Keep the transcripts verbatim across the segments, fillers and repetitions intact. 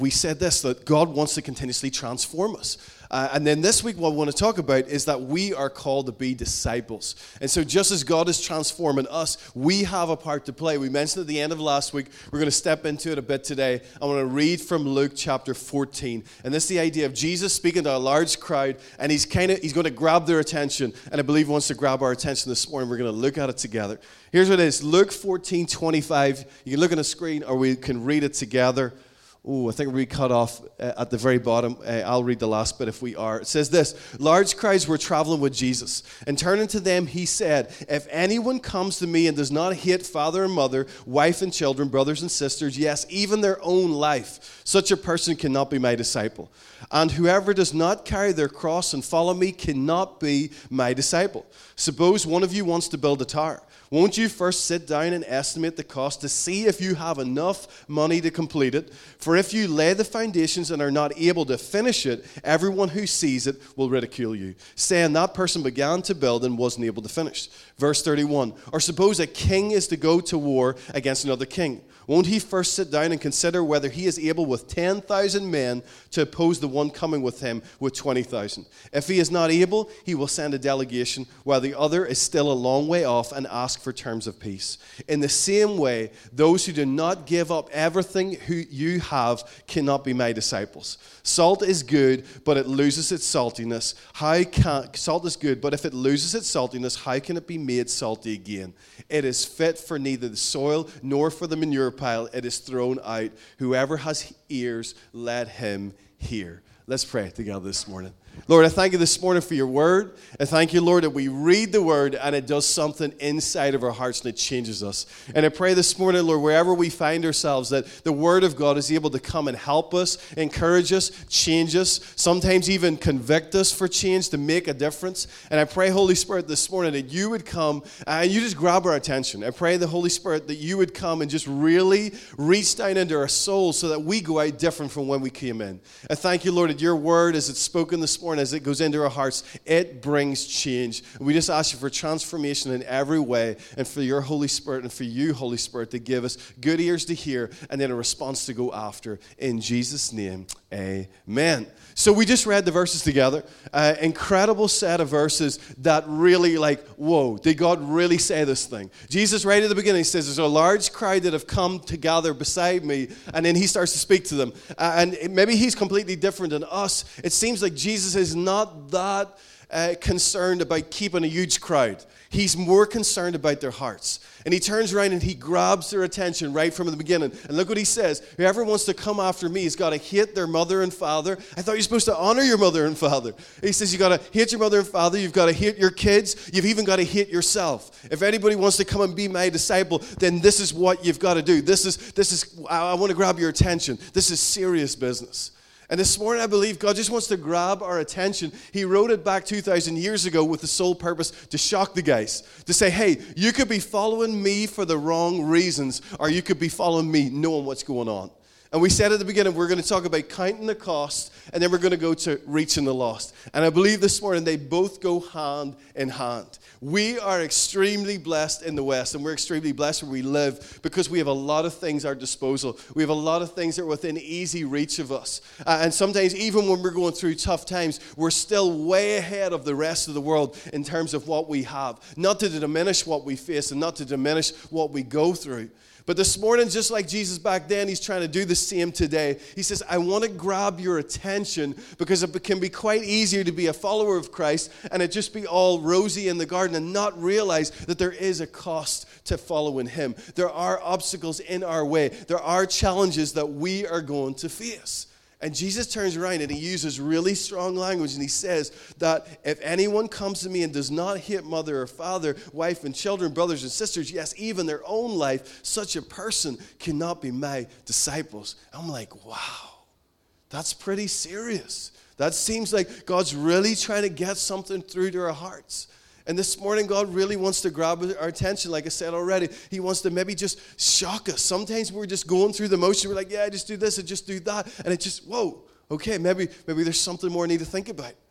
we said this, that God wants to continuously transform us. Uh, and then this week, what I want to talk about is that we are called to be disciples. And so just as God is transforming us, we have a part to play. We mentioned at the end of last week, we're going to step into it a bit today. I want to read from Luke chapter fourteen. And this is the idea of Jesus speaking to a large crowd, and he's kind of he's going to grab their attention. And I believe he wants to grab our attention this morning. We're going to look at it together. Here's what it is. Luke fourteen twenty-five. You can look on the screen, or we can read it together. Oh, I think we cut off uh, at the very bottom. Uh, I'll read the last bit if we are. It says this: large crowds were traveling with Jesus, and turning to them, he said, if anyone comes to me and does not hate father and mother, wife and children, brothers and sisters, yes, even their own life, such a person cannot be my disciple. And whoever does not carry their cross and follow me cannot be my disciple. Suppose one of you wants to build a tower. Won't you first sit down and estimate the cost to see if you have enough money to complete it? For if you lay the foundations and are not able to finish it, everyone who sees it will ridicule you, saying that person began to build and wasn't able to finish. Verse thirty-one, or suppose a king is to go to war against another king. Won't he first sit down and consider whether he is able with ten thousand men to oppose the one coming with him with twenty thousand? If he is not able, he will send a delegation while the other is still a long way off and ask for terms of peace. In the same way, those who do not give up everything who you have cannot be my disciples. Salt is good, but it loses its saltiness. How can salt is good, but if it loses its saltiness, how can it be made salty again? It is fit for neither the soil nor for the manure pile. It is thrown out. Whoever has ears, let him hear. Let's pray together this morning. Lord, I thank you this morning for your word. I thank you, Lord, that we read the word and it does something inside of our hearts and it changes us. And I pray this morning, Lord, wherever we find ourselves, that the word of God is able to come and help us, encourage us, change us, sometimes even convict us for change to make a difference. And I pray, Holy Spirit, this morning that you would come and you just grab our attention. I pray, the Holy Spirit, that you would come and just really reach down into our souls so that we go out different from when we came in. I thank you, Lord, that your word, as it's spoken this morning, as it goes into our hearts, it brings change. And we just ask you for transformation in every way, and for your Holy Spirit and for you, Holy Spirit, to give us good ears to hear and then a response to go after. In Jesus' name, amen. So we just read the verses together. Uh, incredible set of verses that really like, whoa, did God really say this thing? Jesus, right at the beginning, says there's a large crowd that have come to gather beside me, and then he starts to speak to them. Uh, and maybe he's completely different than us. It seems like Jesus is not that uh, concerned about keeping a huge crowd. He's more concerned about their hearts. And he turns around and he grabs their attention right from the beginning. And look what he says. Whoever wants to come after me has got to hate their mother and father. I thought you're supposed to honor your mother and father. He says you've got to hate your mother and father. You've got to hate your kids. You've even got to hate yourself. If anybody wants to come and be my disciple, then this is what you've got to do. This is, this is, I want to grab your attention. This is serious business. And this morning, I believe God just wants to grab our attention. He wrote it back two thousand years ago with the sole purpose to shock the guys. To say, hey, you could be following me for the wrong reasons, or you could be following me knowing what's going on. And we said at the beginning, we're going to talk about counting the cost, and then we're going to go to reaching the lost. And I believe this morning they both go hand in hand. We are extremely blessed in the West, and we're extremely blessed where we live because we have a lot of things at our disposal. We have a lot of things that are within easy reach of us. Uh, and sometimes, even when we're going through tough times, we're still way ahead of the rest of the world in terms of what we have. Not to diminish what we face and not to diminish what we go through. But this morning, just like Jesus back then, he's trying to do the same today. He says, I want to grab your attention because it can be quite easier to be a follower of Christ and it just be all rosy in the garden and not realize that there is a cost to following him. There are obstacles in our way. There are challenges that we are going to face. And Jesus turns around and he uses really strong language and he says that if anyone comes to me and does not hate mother or father, wife and children, brothers and sisters, yes, even their own life, such a person cannot be my disciples. I'm like, wow, that's pretty serious. That seems like God's really trying to get something through to our hearts. And this morning, God really wants to grab our attention, like I said already. He wants to maybe just shock us. Sometimes we're just going through the motion. We're like, yeah, I just do this and just do that. And it just, whoa, okay, maybe maybe there's something more I need to think about.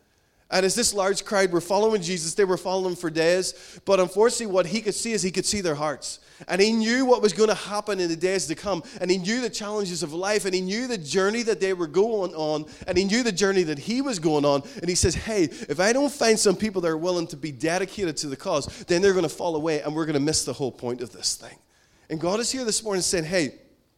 And as this large crowd were following Jesus, they were following him for days. But unfortunately, what he could see is he could see their hearts. And he knew what was going to happen in the days to come. And he knew the challenges of life. And he knew the journey that they were going on. And he knew the journey that he was going on. And he says, hey, if I don't find some people that are willing to be dedicated to the cause, then they're going to fall away. And we're going to miss the whole point of this thing. And God is here this morning saying, hey,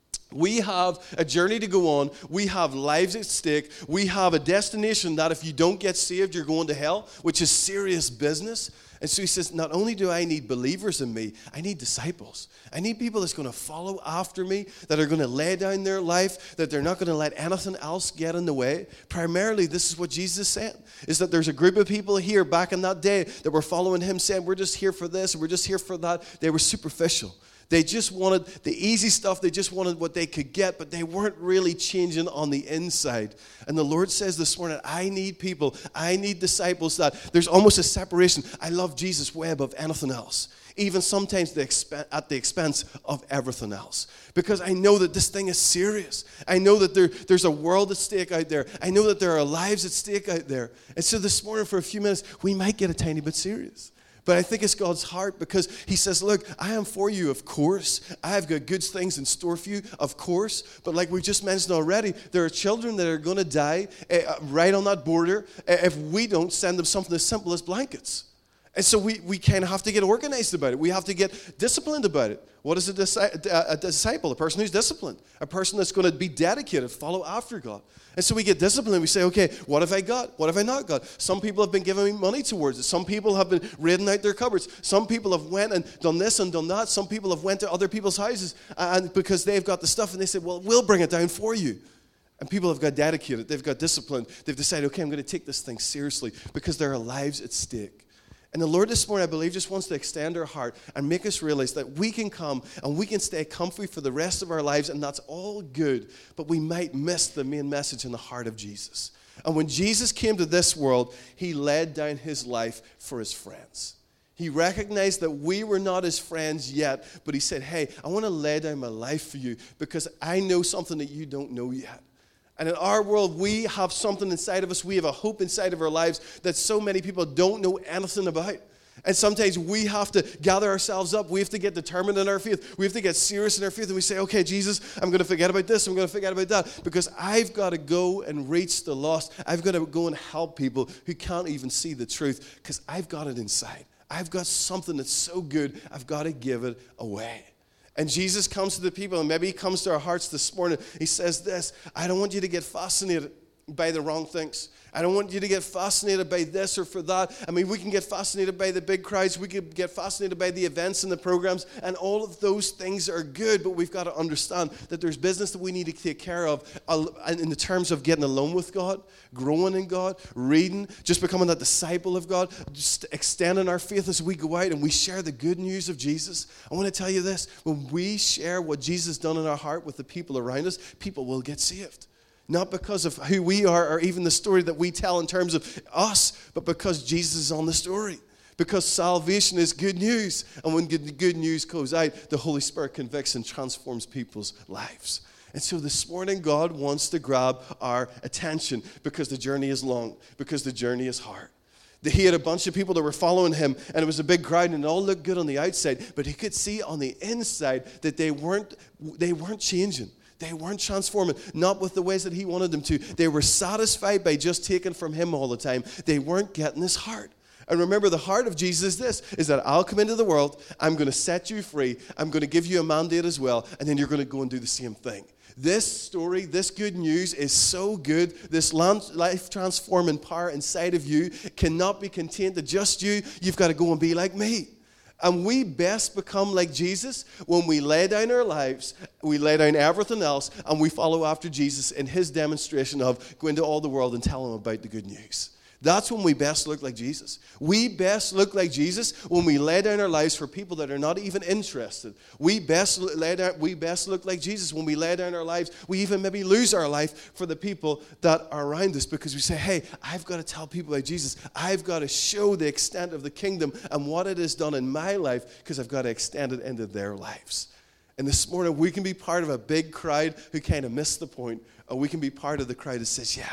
we have a journey to go on. We have lives at stake. We have a destination that if you don't get saved, you're going to hell, which is serious business. And so he says, not only do I need believers in me, I need disciples. I need people that's going to follow after me, that are going to lay down their life, that they're not going to let anything else get in the way. Primarily, this is what Jesus said, is that there's a group of people here back in that day that were following him saying, we're just here for this, we're just here for that. They were superficial. They just wanted the easy stuff. They just wanted what they could get, but they weren't really changing on the inside. And the Lord says this morning, I need people, I need disciples that there's almost a separation. I love Jesus way above anything else, even sometimes the exp- at the expense of everything else. Because I know that this thing is serious. I know that there, there's a world at stake out there. I know that there are lives at stake out there. And so this morning for a few minutes, we might get a tiny bit serious. But I think it's God's heart because he says, look, I am for you, of course. I have got good things in store for you, of course. But like we just mentioned already, there are children that are going to die uh, right on that border uh, if we don't send them something as simple as blankets. And so we, we kind of have to get organized about it. We have to get disciplined about it. What is a, disi- a disciple? A person who's disciplined. A person that's going to be dedicated, follow after God. And so we get disciplined. We say, okay, what have I got? What have I not got? Some people have been giving me money towards it. Some people have been raiding out their cupboards. Some people have went and done this and done that. Some people have went to other people's houses and because they've got the stuff and they said, well, we'll bring it down for you. And people have got dedicated. They've got disciplined. They've decided, okay, I'm going to take this thing seriously because there are lives at stake. And the Lord this morning, I believe, just wants to extend our heart and make us realize that we can come and we can stay comfy for the rest of our lives, and that's all good, but we might miss the main message in the heart of Jesus. And when Jesus came to this world, he laid down his life for his friends. He recognized that we were not his friends yet, but he said, hey, I want to lay down my life for you because I know something that you don't know yet. And in our world, we have something inside of us. We have a hope inside of our lives that so many people don't know anything about. And sometimes we have to gather ourselves up. We have to get determined in our faith. We have to get serious in our faith. And we say, okay, Jesus, I'm going to forget about this. I'm going to forget about that. Because I've got to go and reach the lost. I've got to go and help people who can't even see the truth. Because I've got it inside. I've got something that's so good, I've got to give it away. And Jesus comes to the people, and maybe he comes to our hearts this morning. He says this, I don't want you to get fascinated by the wrong things. I don't want you to get fascinated by this or for that. I mean, we can get fascinated by the big crowds. We can get fascinated by the events and the programs, and all of those things are good, but we've got to understand that there's business that we need to take care of in the terms of getting alone with God, growing in God, reading, just becoming a disciple of God, just extending our faith as we go out and we share the good news of Jesus. I want to tell you this, when we share what Jesus has done in our heart with the people around us, people will get saved. Not because of who we are or even the story that we tell in terms of us, but because Jesus is on the story. Because salvation is good news. And when good, good news goes out, the Holy Spirit convicts and transforms people's lives. And so this morning, God wants to grab our attention because the journey is long, because the journey is hard. He had a bunch of people that were following him, and it was a big crowd, and it all looked good on the outside, but he could see on the inside that they weren't, they weren't changing. They weren't transforming, not with the ways that he wanted them to. They were satisfied by just taking from him all the time. They weren't getting his heart. And remember, the heart of Jesus is this, is that I'll come into the world, I'm going to set you free, I'm going to give you a mandate as well, and then you're going to go and do the same thing. This story, this good news is so good. This life-transforming power inside of you cannot be contained to just you. You've got to go and be like me. And we best become like Jesus when we lay down our lives, we lay down everything else, and we follow after Jesus in his demonstration of going to all the world and tell them about the good news. That's when we best look like Jesus. We best look like Jesus when we lay down our lives for people that are not even interested. We best lay down, we best look like Jesus when we lay down our lives. We even maybe lose our life for the people that are around us because we say, hey, I've got to tell people about Jesus. I've got to show the extent of the kingdom and what it has done in my life because I've got to extend it into their lives. And this morning, we can be part of a big crowd who kind of missed the point, or we can be part of the crowd that says, yeah,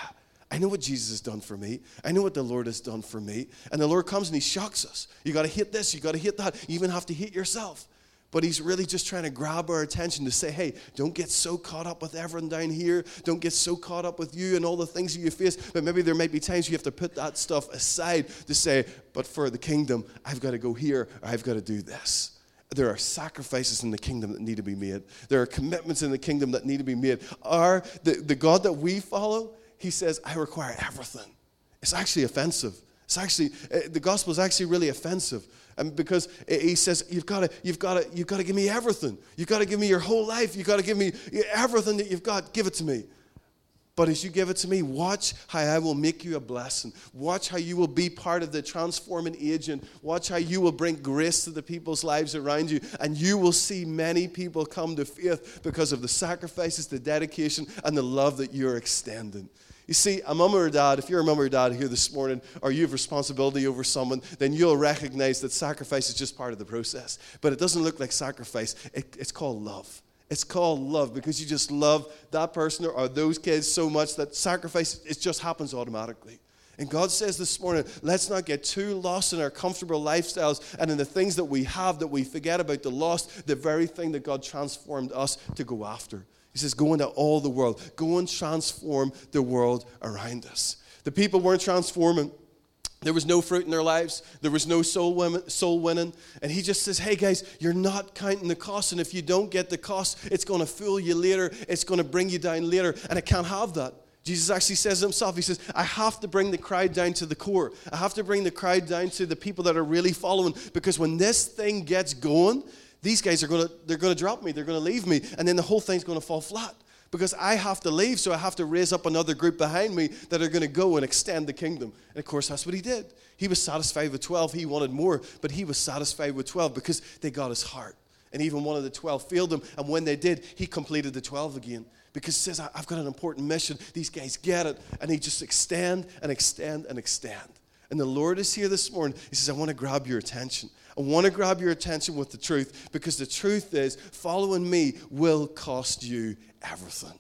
I know what Jesus has done for me. I know what the Lord has done for me. And the Lord comes and he shocks us. You got to hit this. You got to hit that. You even have to hit yourself. But he's really just trying to grab our attention to say, hey, don't get so caught up with everyone down here. Don't get so caught up with you and all the things that you face. But maybe there might be times you have to put that stuff aside to say, but for the kingdom, I've got to go here or I've got to do this. There are sacrifices in the kingdom that need to be made. There are commitments in the kingdom that need to be made. Our, the, the God that we follow, he says, I require everything. It's actually offensive. It's actually, the gospel is actually really offensive. And because he says, you've got to, you've got to, you've got to give me everything. You've got to give me your whole life. You've got to give me everything that you've got. Give it to me. But as you give it to me, watch how I will make you a blessing. Watch how you will be part of the transforming agent. Watch how you will bring grace to the people's lives around you. And you will see many people come to faith because of the sacrifices, the dedication, and the love that you're extending. You see, a mom or a dad, if you're a mom or a dad here this morning, or you have responsibility over someone, then you'll recognize that sacrifice is just part of the process. But it doesn't look like sacrifice. It, it's called love. It's called love because you just love that person or, or those kids so much that sacrifice, it just happens automatically. And God says this morning, let's not get too lost in our comfortable lifestyles and in the things that we have that we forget about the lost, the very thing that God transformed us to go after. He says, go into all the world. Go and transform the world around us. The people weren't transforming. There was no fruit in their lives. There was no soul women, soul winning. And he just says, hey guys, you're not counting the cost. And if you don't get the cost, it's going to fool you later. It's going to bring you down later. And I can't have that. Jesus actually says himself, he says, I have to bring the crowd down to the core. I have to bring the crowd down to the people that are really following. Because when this thing gets going, these guys are going to, they're going to drop me. They're going to leave me. And then the whole thing's going to fall flat. Because I have to leave, so I have to raise up another group behind me that are going to go and extend the kingdom. And of course, that's what he did. He was satisfied with twelve. He wanted more, but he was satisfied with twelve because they got his heart. And even one of the twelve failed him. And when they did, he completed the twelve again. Because he says, I've got an important mission. These guys get it. And he just extend and extend and extend. And the Lord is here this morning. He says, I want to grab your attention. I want to grab your attention with the truth. Because the truth is, following me will cost you everything.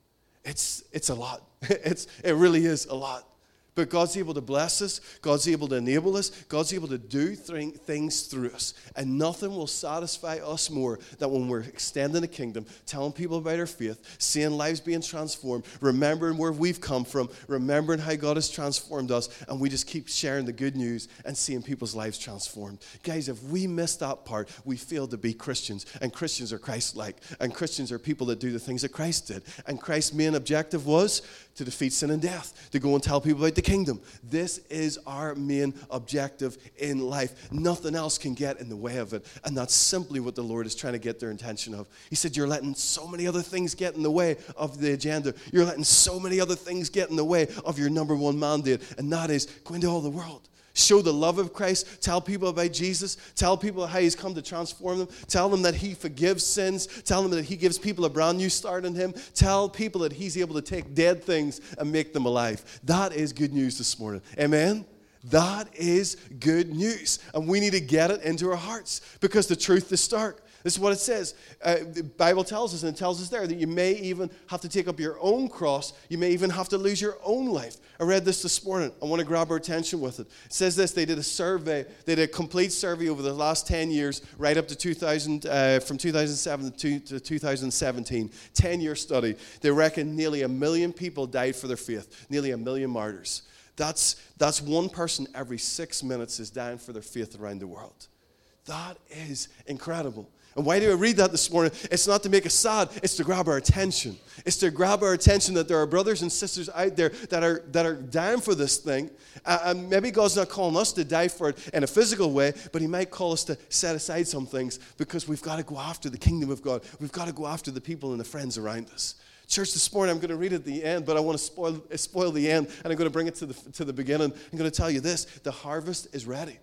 It's it's a lot. It's it really is a lot. But God's able to bless us. God's able to enable us. God's able to do th- things through us. And nothing will satisfy us more than when we're extending the kingdom, telling people about our faith, seeing lives being transformed, remembering where we've come from, remembering how God has transformed us, and we just keep sharing the good news and seeing people's lives transformed. Guys, if we miss that part, we fail to be Christians. And Christians are Christ-like. And Christians are people that do the things that Christ did. And Christ's main objective was to defeat sin and death, to go and tell people about the kingdom. This is our main objective in life. Nothing else can get in the way of it. And that's simply what the Lord is trying to get their intention of. He said, you're letting so many other things get in the way of the agenda. You're letting so many other things get in the way of your number one mandate. And that is go into all the world. Show the love of Christ. Tell people about Jesus. Tell people how he's come to transform them. Tell them that he forgives sins. Tell them that he gives people a brand new start in him. Tell people that he's able to take dead things and make them alive. That is good news this morning. Amen? That is good news. And we need to get it into our hearts because the truth is stark. This is what it says. Uh, the Bible tells us, and it tells us there, that you may even have to take up your own cross. You may even have to lose your own life. I read this this morning. I want to grab our attention with it. It says this. They did a survey. They did a complete survey over the last ten years, right up to two thousand, uh, from two thousand seven to two thousand seventeen. ten-year study. They reckon nearly a million people died for their faith. Nearly a million martyrs. That's, that's one person every six minutes is dying for their faith around the world. That is incredible. And why do I read that this morning? It's not to make us sad. It's to grab our attention. It's to grab our attention that there are brothers and sisters out there that are that are dying for this thing. Uh, and maybe God's not calling us to die for it in a physical way, but he might call us to set aside some things because we've got to go after the kingdom of God. We've got to go after the people and the friends around us. Church, this morning, I'm going to read at the end, but I want to spoil, spoil the end, and I'm going to bring it to the, to the beginning. I'm going to tell you this. The harvest is ready.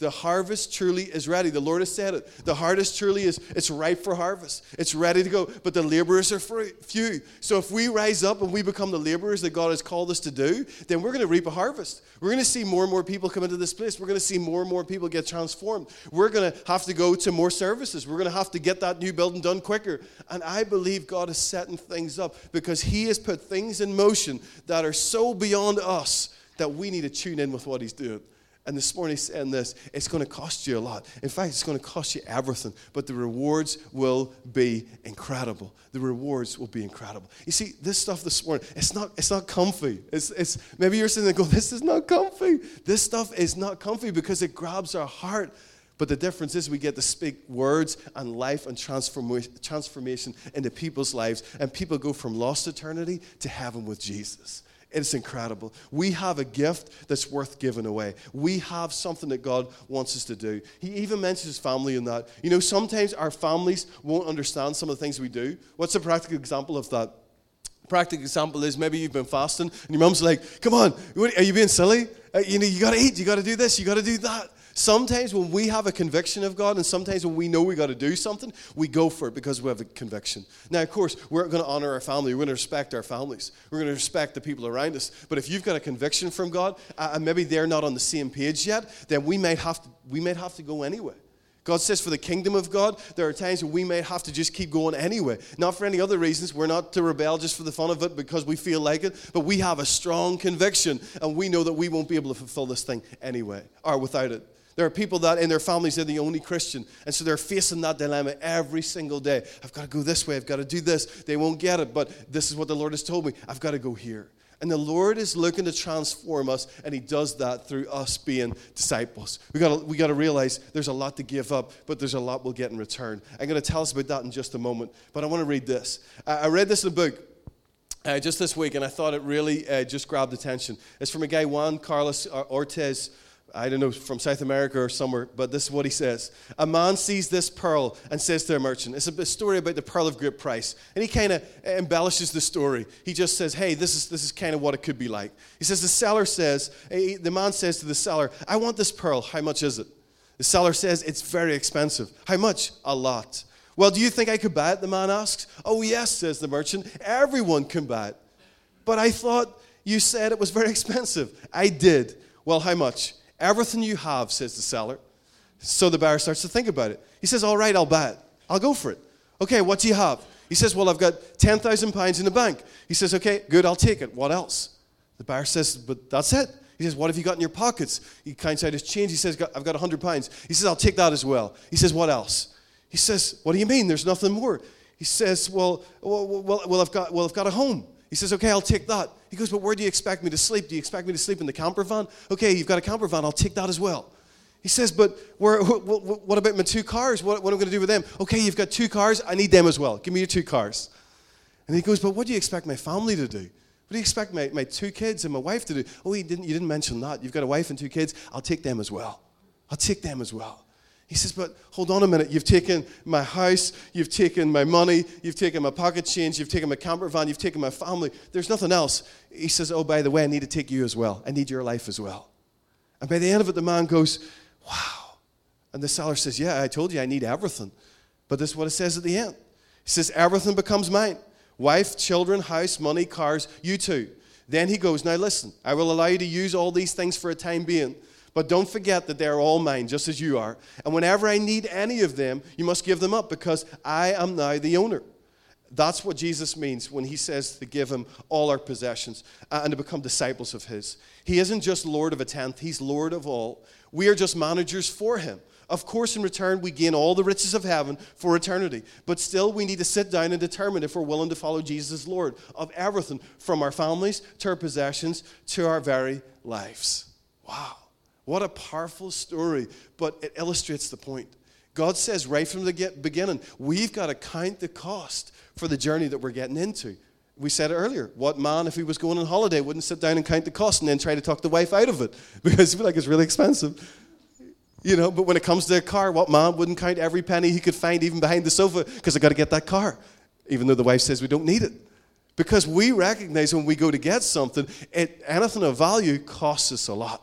The harvest truly is ready. The Lord has said it. The harvest truly is, it's ripe for harvest. It's ready to go, but the laborers are few. So if we rise up and we become the laborers that God has called us to do, then we're going to reap a harvest. We're going to see more and more people come into this place. We're going to see more and more people get transformed. We're going to have to go to more services. We're going to have to get that new building done quicker. And I believe God is setting things up because he has put things in motion that are so beyond us that we need to tune in with what he's doing. And this morning he's saying this, it's going to cost you a lot. In fact, it's going to cost you everything. But the rewards will be incredible. The rewards will be incredible. You see, this stuff this morning, it's not it's not comfy. It's it's maybe you're sitting there going, this is not comfy. This stuff is not comfy because it grabs our heart. But the difference is we get to speak words and life and transformation, transformation into people's lives. And people go from lost eternity to heaven with Jesus. It's incredible. We have a gift that's worth giving away. We have something that God wants us to do. He even mentions his family in that. You know, sometimes our families won't understand some of the things we do. What's a practical example of that? Practical example is maybe you've been fasting and your mom's like, come on, what, are you being silly? Uh, you know, you got to eat, you got to do this, you got to do that. Sometimes when we have a conviction of God and sometimes when we know we got to do something, we go for it because we have a conviction. Now, of course, we're going to honor our family. We're going to respect our families. We're going to respect the people around us. But if you've got a conviction from God uh, and maybe they're not on the same page yet, then we might have to, we might have to go anyway. God says for the kingdom of God, there are times when we may have to just keep going anyway. Not for any other reasons. We're not to rebel just for the fun of it because we feel like it. But we have a strong conviction and we know that we won't be able to fulfill this thing anyway or without it. There are people that in their families, they're the only Christian. And so they're facing that dilemma every single day. I've got to go this way. I've got to do this. They won't get it. But this is what the Lord has told me. I've got to go here. And the Lord is looking to transform us. And he does that through us being disciples. We got to, we got to realize there's a lot to give up. But there's a lot we'll get in return. I'm going to tell us about that in just a moment. But I want to read this. I read this in a book. Uh, just this week. And I thought it really uh, just grabbed attention. It's from a guy, Juan Carlos Ortiz. I don't know, from South America or somewhere, but this is what he says. A man sees this pearl and says to a merchant, it's a story about the pearl of great price. And he kind of embellishes the story. He just says, hey, this is this is kind of what it could be like. He says, the seller says, the man says to the seller, I want this pearl. How much is it? The seller says, it's very expensive. How much? A lot. Well, do you think I could buy it? The man asks. Oh, yes, says the merchant. Everyone can buy it. But I thought you said it was very expensive. I did. Well, how much? Everything you have, says the seller. So the buyer starts to think about it. He says, all right, I'll buy it. I'll go for it. Okay, what do you have? He says, well, I've got ten thousand pounds in the bank. He says, okay, good, I'll take it. What else? The buyer says, but that's it. He says, what have you got in your pockets? He counts out his change. He says, I've got one hundred pounds. He says, I'll take that as well. He says, what else? He says, what do you mean? There's nothing more. He says, well, well, well, well, I've got, well, I've got a home. He says, okay, I'll take that. He goes, but where do you expect me to sleep? Do you expect me to sleep in the camper van? Okay, you've got a camper van. I'll take that as well. He says, but where, what, what about my two cars? What, what am I going to do with them? Okay, you've got two cars. I need them as well. Give me your two cars. And he goes, but what do you expect my family to do? What do you expect my, my two kids and my wife to do? Oh, you didn't, you didn't mention that. You've got a wife and two kids. I'll take them as well. I'll take them as well. He says, but hold on a minute. You've taken my house. You've taken my money. You've taken my pocket change. You've taken my camper van. You've taken my family. There's nothing else. He says, oh, by the way, I need to take you as well. I need your life as well. And by the end of it, the man goes, wow. And the seller says, yeah, I told you I need everything. But this is what it says at the end. He says, everything becomes mine. Wife, children, house, money, cars, you too. Then he goes, now listen, I will allow you to use all these things for a time being. But don't forget that they're all mine, just as you are. And whenever I need any of them, you must give them up because I am now the owner. That's what Jesus means when he says to give him all our possessions and to become disciples of his. He isn't just Lord of a tenth, he's Lord of all. We are just managers for him. Of course, in return, we gain all the riches of heaven for eternity. But still, we need to sit down and determine if we're willing to follow Jesus as Lord of everything, from our families to our possessions to our very lives. Wow. What a powerful story, but it illustrates the point. God says right from the beginning, we've got to count the cost for the journey that we're getting into. We said it earlier. What man, if he was going on holiday, wouldn't sit down and count the cost and then try to talk the wife out of it? Because he'd be like, it's really expensive. You know, but when it comes to a car, what man wouldn't count every penny he could find even behind the sofa because I got to get that car, even though the wife says we don't need it. Because we recognize when we go to get something, it, anything of value costs us a lot.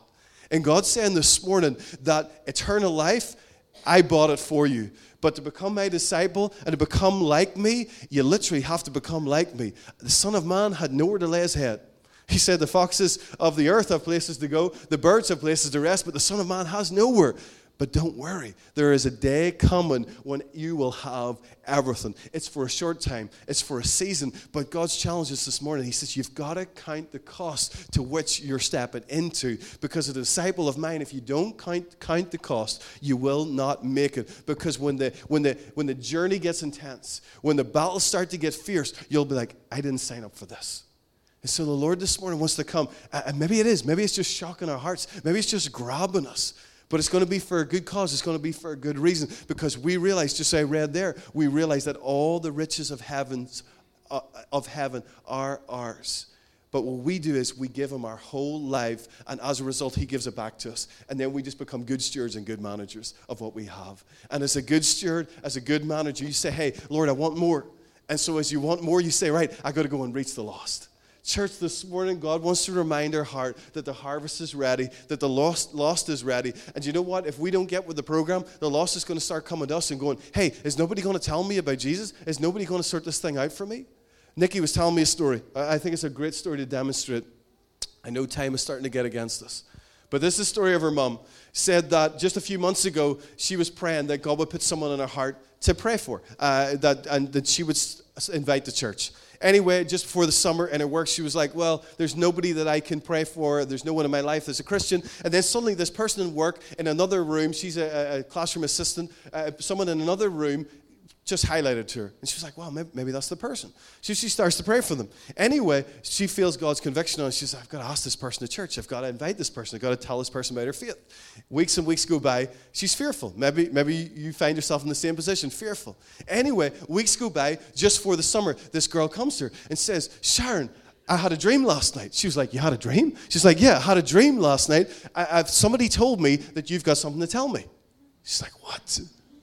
And God's saying this morning that eternal life, I bought it for you. But to become my disciple and to become like me, you literally have to become like me. The Son of Man had nowhere to lay his head. He said the foxes of the earth have places to go, the birds have places to rest, but the Son of Man has nowhere. But don't worry, there is a day coming when you will have everything. It's for a short time, it's for a season, but God's challenge us this morning. He says, you've got to count the cost to which you're stepping into, because a disciple of mine, if you don't count count the cost, you will not make it. Because when the when the when the journey gets intense, when the battles start to get fierce, you'll be like, I didn't sign up for this. And so the Lord this morning wants to come, and maybe it is, maybe it's just shocking our hearts, maybe it's just grabbing us. But it's going to be for a good cause. It's going to be for a good reason, because we realize, just as I read there, we realize that all the riches of heavens, uh, of heaven are ours. But what we do is we give him our whole life, and as a result, he gives it back to us. And then we just become good stewards and good managers of what we have. And as a good steward, as a good manager, you say, hey, Lord, I want more. And so as you want more, you say, right, I got to go and reach the lost. Church, this morning, God wants to remind our heart that the harvest is ready, that the lost, lost is ready. And you know what? If we don't get with the program, the lost is going to start coming to us and going, hey, is nobody going to tell me about Jesus? Is nobody going to sort this thing out for me? Nikki was telling me a story. I think it's a great story to demonstrate. I know time is starting to get against us. But this is the story of her mom. Said that just a few months ago, she was praying that God would put someone in her heart to pray for, uh, that and that she would invite to church. Anyway, just before the summer and it worked, she was like, well, there's nobody that I can pray for. There's no one in my life that's a Christian. And then suddenly this person in work in another room, she's a, a classroom assistant, uh, someone in another room just highlighted to her. And she was like, wow, maybe, maybe that's the person. So she starts to pray for them. Anyway, she feels God's conviction on it. She's like, I've got to ask this person to church. I've got to invite this person. I've got to tell this person about her faith. Weeks and weeks go by. She's fearful. Maybe, maybe you find yourself in the same position, fearful. Anyway, weeks go by. Just before the summer, this girl comes to her and says, Sharon, I had a dream last night. She was like, you had a dream? She's like, yeah, I had a dream last night. I, I've, somebody told me that you've got something to tell me. She's like, what?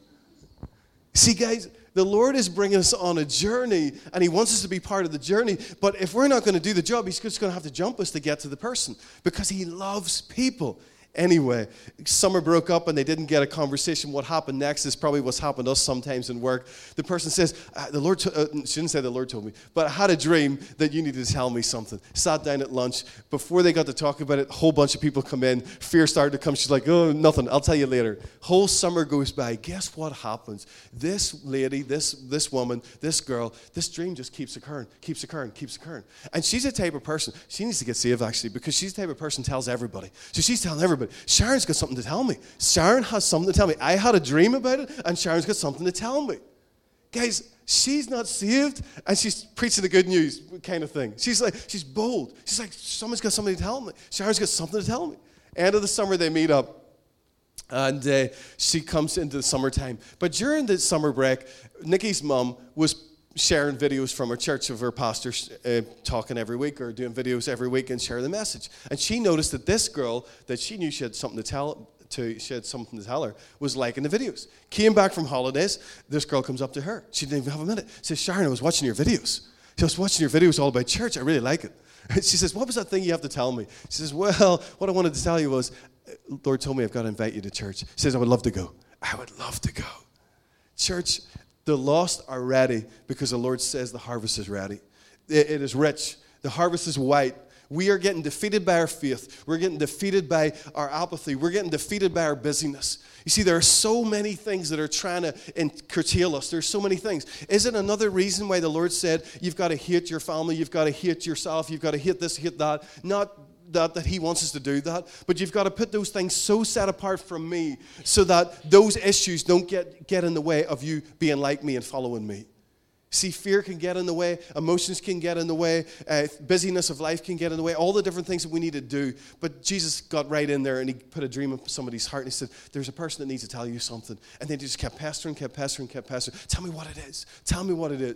See, guys, the Lord is bringing us on a journey, and he wants us to be part of the journey. But if we're not going to do the job, he's just going to have to jump us to get to the person, because he loves people. Anyway, summer broke up and they didn't get a conversation. What happened next is probably what's happened to us sometimes in work. The person says, uh, the Lord, to- uh, she didn't say the Lord told me, but I had a dream that you needed to tell me something. Sat down at lunch. Before they got to talk about it, a whole bunch of people come in. Fear started to come. She's like, oh, nothing. I'll tell you later. Whole summer goes by. Guess what happens? This lady, this, this woman, this girl, this dream just keeps occurring, keeps occurring, keeps occurring. And she's the type of person, she needs to get saved actually, because she's the type of person who tells everybody. So she's telling everybody. Sharon's got something to tell me. Sharon has something to tell me. I had a dream about it, and Sharon's got something to tell me. Guys, she's not saved, and she's preaching the good news kind of thing. She's like, she's bold. She's like, someone's got something to tell me. Sharon's got something to tell me. End of the summer, they meet up, and uh, she comes into the summertime. But during the summer break, Nikki's mom was sharing videos from her church of her pastor uh, talking every week, or doing videos every week and sharing the message. And she noticed that this girl that she knew she had something to tell to she had something to tell her was liking the videos. Came back from holidays, this girl comes up to her. She didn't even have a minute. Says, Sharon, I was watching your videos. She was watching your videos all about church. I really like it. She says, what was that thing you have to tell me? She says, well, what I wanted to tell you was, Lord told me I've got to invite you to church. She says, I would love to go. I would love to go. Church, the lost are ready because the Lord says the harvest is ready. It, it is rich. The harvest is white. We are getting defeated by our faith. We're getting defeated by our apathy. We're getting defeated by our busyness. You see, there are so many things that are trying to curtail us. There's so many things. Is it another reason why the Lord said, you've got to hate your family, you've got to hate yourself, you've got to hate this, hate that? Not that, that he wants us to do that, but you've got to put those things so set apart from me so that those issues don't get, get in the way of you being like me and following me. See, fear can get in the way, emotions can get in the way, uh, busyness of life can get in the way, all the different things that we need to do. But Jesus got right in there and he put a dream in somebody's heart and he said, there's a person that needs to tell you something. And then he just kept pestering, kept pestering, kept pestering. Tell me what it is. Tell me what it is.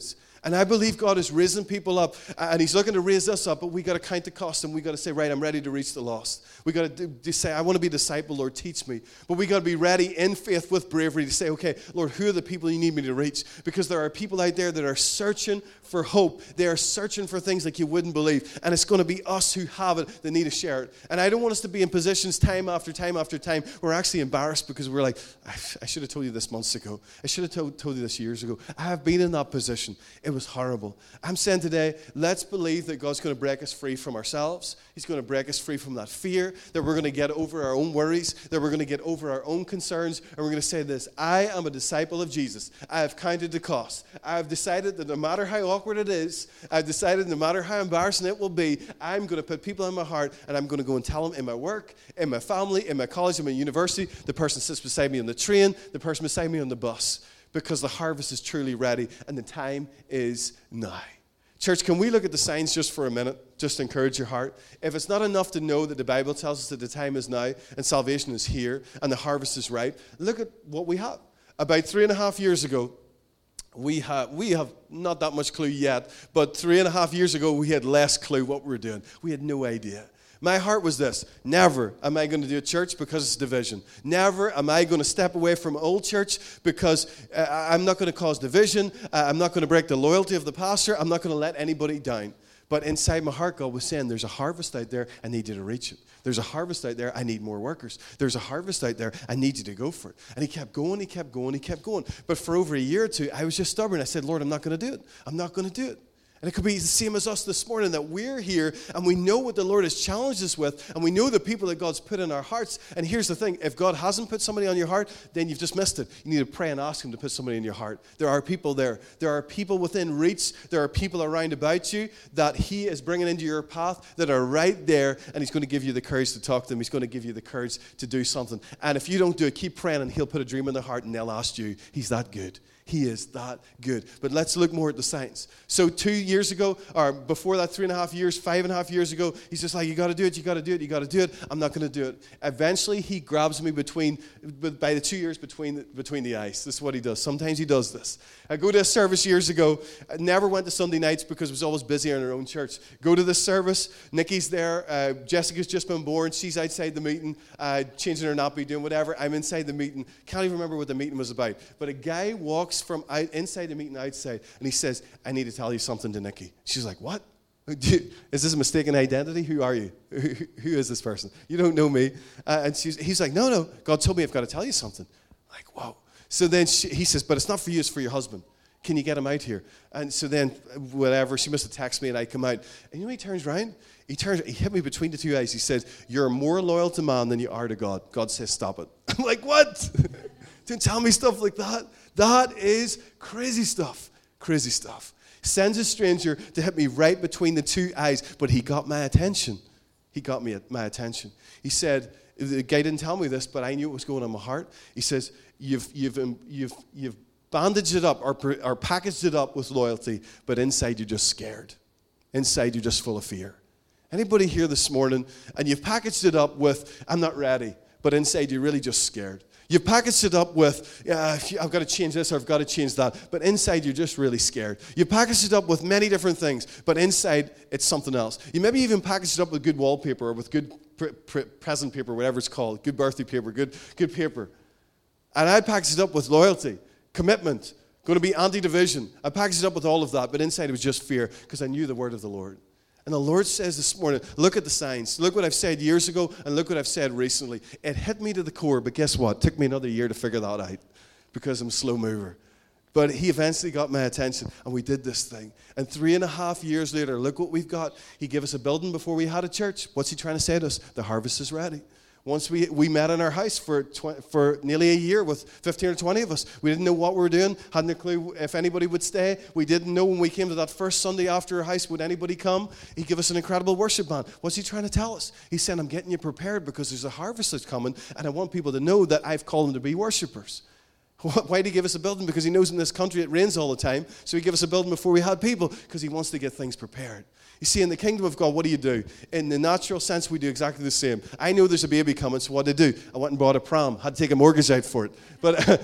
And I believe God is raising people up, and he's looking to raise us up, but we got to count the cost, and we got to say, right, I'm ready to reach the lost. We got to, to say, I want to be a disciple, Lord, teach me. But we got to be ready in faith with bravery to say, okay, Lord, who are the people you need me to reach? Because there are people out there that are searching for hope. They are searching for things like you wouldn't believe, and it's going to be us who have it that need to share it. And I don't want us to be in positions time after time after time where we're actually embarrassed because we're like, I, I should have told you this months ago. I should have told, told you this years ago. I have been in that position. It was horrible. I'm saying today, let's believe that God's going to break us free from ourselves. He's going to break us free from that fear, that we're going to get over our own worries, that we're going to get over our own concerns, and we're going to say this, I am a disciple of Jesus. I have counted the cost. I have decided that no matter how awkward it is, I've decided no matter how embarrassing it will be, I'm going to put people in my heart, and I'm going to go and tell them in my work, in my family, in my college, in my university, the person sits beside me on the train, the person beside me on the bus, because the harvest is truly ready and the time is now. Church, can we look at the signs just for a minute, just to encourage your heart? If it's not enough to know that the Bible tells us that the time is now and salvation is here and the harvest is ripe, look at what we have. About three and a half years ago, we have, we have not that much clue yet, but three and a half years ago, we had less clue what we were doing. We had no idea. My heart was this, never am I going to do a church because it's division. Never am I going to step away from old church because uh, I'm not going to cause division. Uh, I'm not going to break the loyalty of the pastor. I'm not going to let anybody down. But inside my heart, God was saying, there's a harvest out there. I need you to reach it. There's a harvest out there. I need more workers. There's a harvest out there. I need you to go for it. And he kept going, he kept going, he kept going. But for over a year or two, I was just stubborn. I said, Lord, I'm not going to do it. I'm not going to do it. And it could be the same as us this morning, that we're here and we know what the Lord has challenged us with, and we know the people that God's put in our hearts. And here's the thing, if God hasn't put somebody on your heart, then you've just missed it. You need to pray and ask him to put somebody in your heart. There are people there. There are people within reach. There are people around about you that he is bringing into your path that are right there, and he's going to give you the courage to talk to them. He's going to give you the courage to do something. And if you don't do it, keep praying, and he'll put a dream in their heart, and they'll ask you. He's that good. He is that good. But let's look more at the signs. So two years ago, or before that, three and a half years, five and a half years ago, he's just like, you got to do it, you got to do it, you got to do it. I'm not going to do it. Eventually, he grabs me between, by the two years between, between the eyes. This is what he does. Sometimes he does this. I go to a service years ago. I never went to Sunday nights because I was always busy in our own church. Go to this service. Nikki's there. Uh, Jessica's just been born. She's outside the meeting, uh, changing her nappy, doing whatever. I'm inside the meeting. Can't even remember what the meeting was about. But a guy walks from out, inside the meeting outside, and he says, I need to tell you something to Nikki. She's like, what? Is this a mistaken identity? Who are you? Who, who is this person? You don't know me. Uh, and she's, he's like, no, no. God told me I've got to tell you something. I'm like, whoa. So then she, he says, but it's not for you, it's for your husband. Can you get him out here? And so then, whatever, she must have texted me, and I come out. And you know, he turns around. He turns. He hit me between the two eyes. He says, you're more loyal to man than you are to God. God says, stop it. I'm like, what? Don't tell me stuff like that. That is crazy stuff. Crazy stuff. Sends a stranger to hit me right between the two eyes, but he got my attention. He got me my attention. He said, the guy didn't tell me this, but I knew what was going on in my heart. He says, you've you've you've you've bandaged it up or, or packaged it up with loyalty, but inside you're just scared. Inside you're just full of fear. Anybody here this morning, and you've packaged it up with, I'm not ready, but inside you're really just scared. You've packaged it up with, uh, I've got to change this or I've got to change that. But inside, you're just really scared. You packaged it up with many different things, but inside, it's something else. You maybe even packaged it up with good wallpaper or with good pre- pre- present paper, whatever it's called, good birthday paper, good, good paper. And I packaged it up with loyalty, commitment, going to be anti-division. I packaged it up with all of that, but inside it was just fear because I knew the word of the Lord. And the Lord says this morning, look at the signs. Look what I've said years ago, and look what I've said recently. It hit me to the core, but guess what? It took me another year to figure that out because I'm a slow mover. But he eventually got my attention, and we did this thing. And three and a half years later, look what we've got. He gave us a building before we had a church. What's he trying to say to us? The harvest is ready. Once we we met in our house for tw- for nearly a year with fifteen or twenty of us. We didn't know what we were doing, hadn't a clue if anybody would stay. We didn't know when we came to that first Sunday after our house, would anybody come? He gave us an incredible worship band. What's he trying to tell us? He said, I'm getting you prepared because there's a harvest that's coming, and I want people to know that I've called them to be worshipers. Why did he give us a building? Because he knows in this country it rains all the time. So he gave us a building before we had people because he wants to get things prepared. You see, in the kingdom of God, what do you do? In the natural sense, we do exactly the same. I know there's a baby coming, so what did I do? I went and bought a pram. Had to take a mortgage out for it. But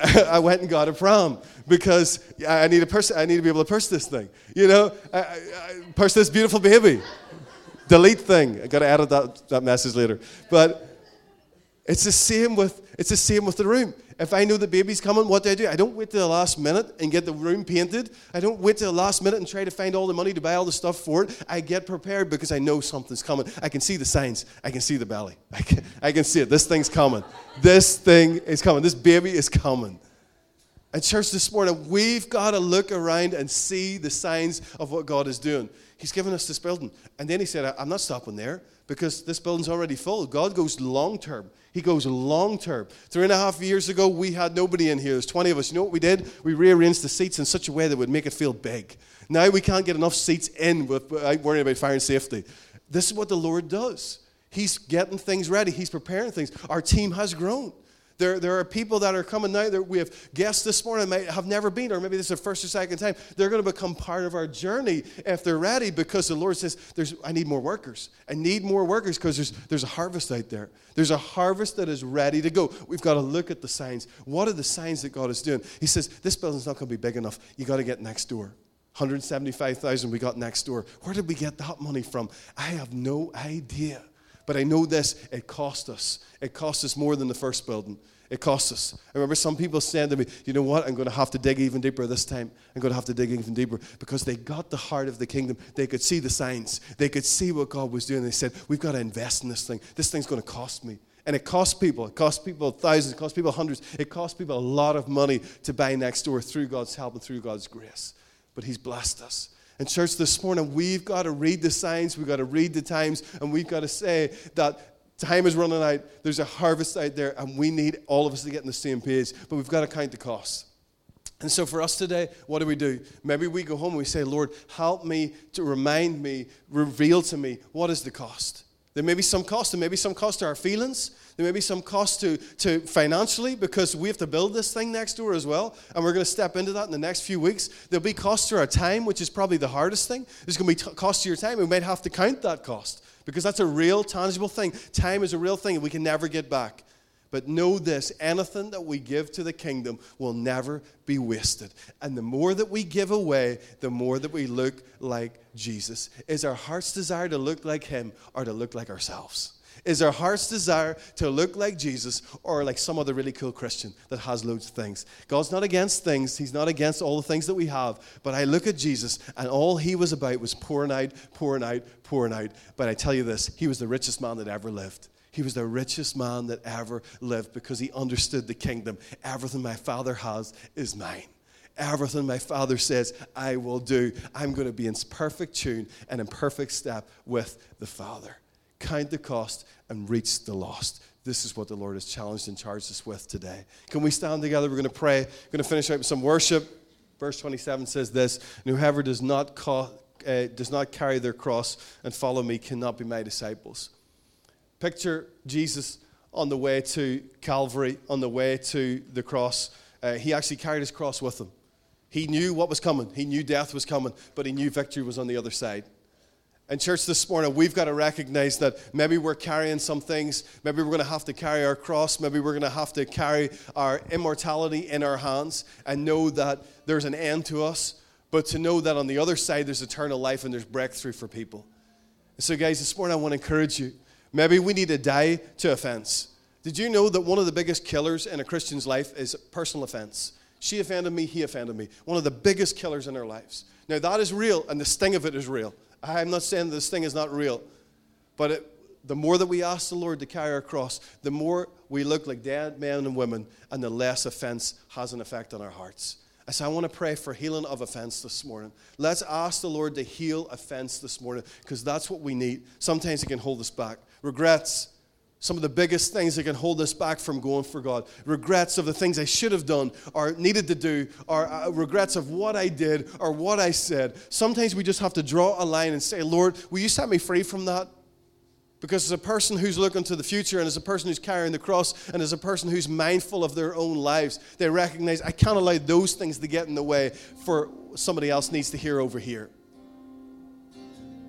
I went and got a pram because I need a purse. I need to be able to purse this thing. You know, I, I, I purse this beautiful baby. Delete thing. I got to edit that, that message later. But it's the same with it's the same with the room. If I know the baby's coming, what do I do? I don't wait till the last minute and get the room painted. I don't wait till the last minute and try to find all the money to buy all the stuff for it. I get prepared because I know something's coming. I can see the signs. I can see the belly. I can, I can see it. This thing's coming. This thing is coming. This baby is coming. And church, this morning, we've got to look around and see the signs of what God is doing. He's given us this building. And then he said, I'm not stopping there because this building's already full. God goes long term. He goes long term. Three and a half years ago, we had nobody in here. There's twenty of us. You know what we did? We rearranged the seats in such a way that would make it feel big. Now we can't get enough seats in without worrying about fire and safety. This is what the Lord does. He's getting things ready. He's preparing things. Our team has grown. There, there are people that are coming now. There, we have guests this morning that have never been, or maybe this is their first or second time. They're going to become part of our journey if they're ready, because the Lord says, "There's, I need more workers. I need more workers because there's, there's a harvest out there. There's a harvest that is ready to go." We've got to look at the signs. What are the signs that God is doing? He says, this building's not going to be big enough. You got to get next door. one hundred seventy-five thousand we got next door. Where did we get that money from? I have no idea. But I know this, it cost us. It cost us more than the first building. It cost us. I remember some people saying to me, you know what, I'm going to have to dig even deeper this time. I'm going to have to dig even deeper, because they got the heart of the kingdom. They could see the signs. They could see what God was doing. They said, we've got to invest in this thing. This thing's going to cost me. And it costs people. It costs people thousands. It costs people hundreds. It costs people a lot of money to buy next door through God's help and through God's grace. But he's blessed us. And church, this morning, we've got to read the signs, we've got to read the times, and we've got to say that time is running out, there's a harvest out there, and we need all of us to get on the same page, but we've got to count the costs. And so for us today, what do we do? Maybe we go home and we say, Lord, help me to remind me, reveal to me, what is the cost? There may be some cost. There may be some cost to our feelings. There may be some cost to, to financially, because we have to build this thing next door as well. And we're going to step into that in the next few weeks. There'll be cost to our time, which is probably the hardest thing. There's going to be t- cost to your time. We might have to count that cost, because that's a real, tangible thing. Time is a real thing, and we can never get back. But know this, anything that we give to the kingdom will never be wasted. And the more that we give away, the more that we look like Jesus. Is our heart's desire to look like him, or to look like ourselves? Is our heart's desire to look like Jesus, or like some other really cool Christian that has loads of things? God's not against things. He's not against all the things that we have. But I look at Jesus, and all he was about was pouring out, pouring out, pouring out. But I tell you this, he was the richest man that ever lived. He was the richest man that ever lived, because he understood the kingdom. Everything my Father has is mine. Everything my Father says I will do. I'm going to be in perfect tune and in perfect step with the Father. Count the cost and reach the lost. This is what the Lord has challenged and charged us with today. Can we stand together? We're going to pray. We're going to finish out with some worship. Verse twenty-seven says this: "And whoever does not, call, uh, does not carry their cross and follow me cannot be my disciples." Picture Jesus on the way to Calvary, on the way to the cross. Uh, he actually carried his cross with him. He knew what was coming. He knew death was coming, but he knew victory was on the other side. And church, this morning, we've got to recognize that maybe we're carrying some things. Maybe we're going to have to carry our cross. Maybe we're going to have to carry our immortality in our hands and know that there's an end to us, but to know that on the other side there's eternal life and there's breakthrough for people. And so, guys, this morning I want to encourage you. Maybe we need to die to offense. Did you know that one of the biggest killers in a Christian's life is personal offense? She offended me, he offended me. One of the biggest killers in our lives. Now, that is real, and the sting of it is real. I'm not saying this thing is not real, but it, the more that we ask the Lord to carry our cross, the more we look like dead men and women, and the less offense has an effect on our hearts. So I want to pray for healing of offense this morning. Let's ask the Lord to heal offense this morning, because that's what we need. Sometimes it can hold us back. Regrets, some of the biggest things that can hold us back from going for God. Regrets of the things I should have done or needed to do, or uh, regrets of what I did or what I said. Sometimes we just have to draw a line and say, Lord, will you set me free from that? Because as a person who's looking to the future, and as a person who's carrying the cross, and as a person who's mindful of their own lives, they recognize I can't allow those things to get in the way for somebody else needs to hear over here.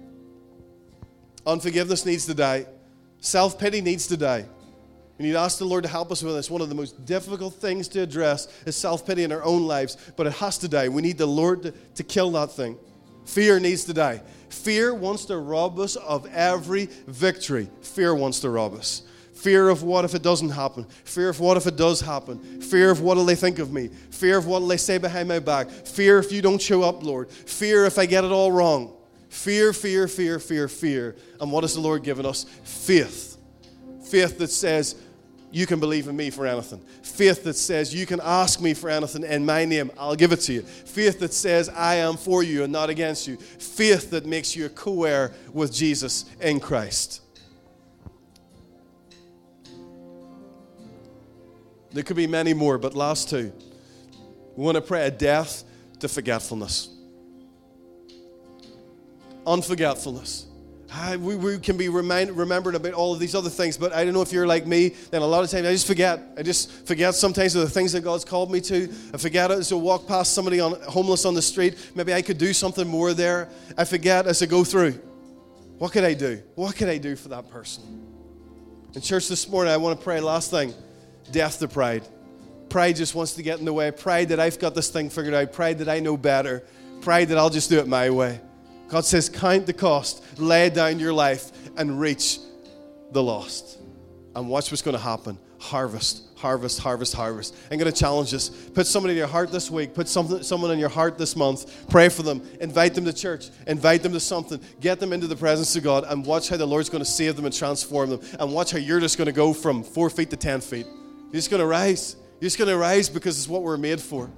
Unforgiveness needs to die. Self-pity needs to die. We need to ask the Lord to help us with this. One of the most difficult things to address is self-pity in our own lives, but it has to die. We need the Lord to, to kill that thing. Fear needs to die. Fear wants to rob us of every victory. Fear wants to rob us. Fear of what if it doesn't happen. Fear of what if it does happen. Fear of what will they think of me. Fear of what will they say behind my back. Fear if you don't show up, Lord. Fear if I get it all wrong. Fear, fear, fear, fear, fear. And what has the Lord given us? Faith. Faith that says, you can believe in me for anything. Faith that says, you can ask me for anything in my name, I'll give it to you. Faith that says, I am for you and not against you. Faith that makes you a co-heir with Jesus in Christ. There could be many more, but last two. We want to pray a death to forgetfulness. Unforgetfulness. I, we, we can be remind, remembered about all of these other things, but I don't know if you're like me, then a lot of times I just forget. I just forget sometimes of the things that God's called me to. I forget as I walk past somebody on, homeless on the street. Maybe I could do something more there. I forget as I go through. What could I do? What could I do for that person? In church this morning, I want to pray, last thing, death to pride. Pride just wants to get in the way. Pride that I've got this thing figured out. Pride that I know better. Pride that I'll just do it my way. God says, count the cost, lay down your life, and reach the lost. And watch what's going to happen. Harvest, harvest, harvest, harvest. I'm going to challenge us. Put somebody in your heart this week. Put something, someone in your heart this month. Pray for them. Invite them to church. Invite them to something. Get them into the presence of God. And watch how the Lord's going to save them and transform them. And watch how you're just going to go from four feet to ten feet. You're just going to rise. You're just going to rise because it's what we're made for.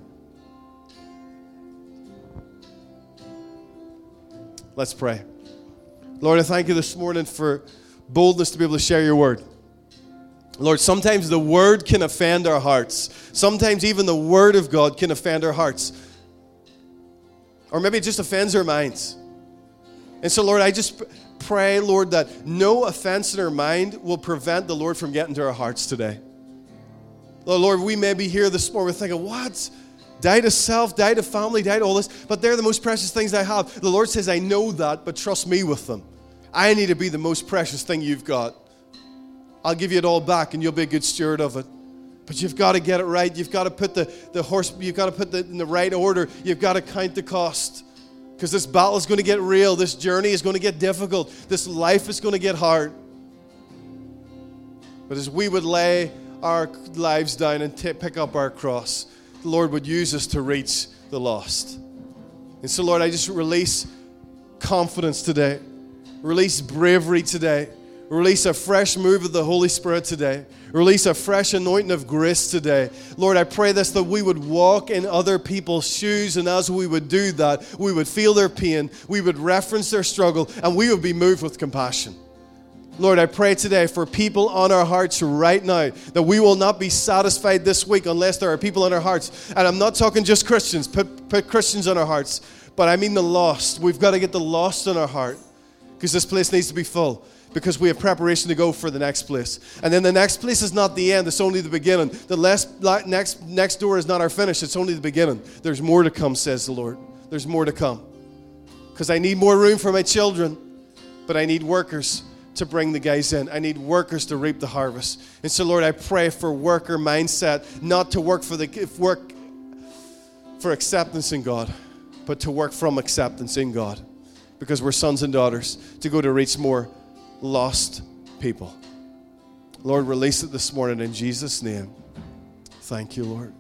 Let's pray. Lord, I thank you this morning for boldness to be able to share your word. Lord, sometimes the word can offend our hearts. Sometimes even the word of God can offend our hearts. Or maybe it just offends our minds. And so, Lord, I just pray, Lord, that no offense in our mind will prevent the Lord from getting to our hearts today. Lord, we may be here this morning thinking, what? Die to self, die to family, die to all this, but they're the most precious things I have. The Lord says, I know that, but trust me with them. I need to be the most precious thing you've got. I'll give you it all back and you'll be a good steward of it. But you've got to get it right. You've got to put the, the horse, you've got to put it in the right order. You've got to count the cost. Because this battle is going to get real. This journey is going to get difficult. This life is going to get hard. But as we would lay our lives down and t- pick up our cross, the Lord would use us to reach the lost. And so, Lord, I just release confidence today. Release bravery today. Release a fresh move of the Holy Spirit today. Release a fresh anointing of grace today. Lord, I pray this, that we would walk in other people's shoes, and as we would do that, we would feel their pain, we would reference their struggle, and we would be moved with compassion. Lord, I pray today for people on our hearts right now that we will not be satisfied this week unless there are people on our hearts. And I'm not talking just Christians, put, put Christians on our hearts, but I mean the lost. We've got to get the lost in our heart because this place needs to be full because we have preparation to go for the next place. And then the next place is not the end, it's only the beginning. The last, next, next door is not our finish, it's only the beginning. There's more to come, says the Lord. There's more to come. Because I need more room for my children, but I need workers to bring the guys in. I need workers to reap the harvest. And so, Lord, I pray for worker mindset, not to work for the work for acceptance in God, but to work from acceptance in God, because we're sons and daughters to go to reach more lost people. Lord, release it this morning in Jesus' name. Thank you, Lord.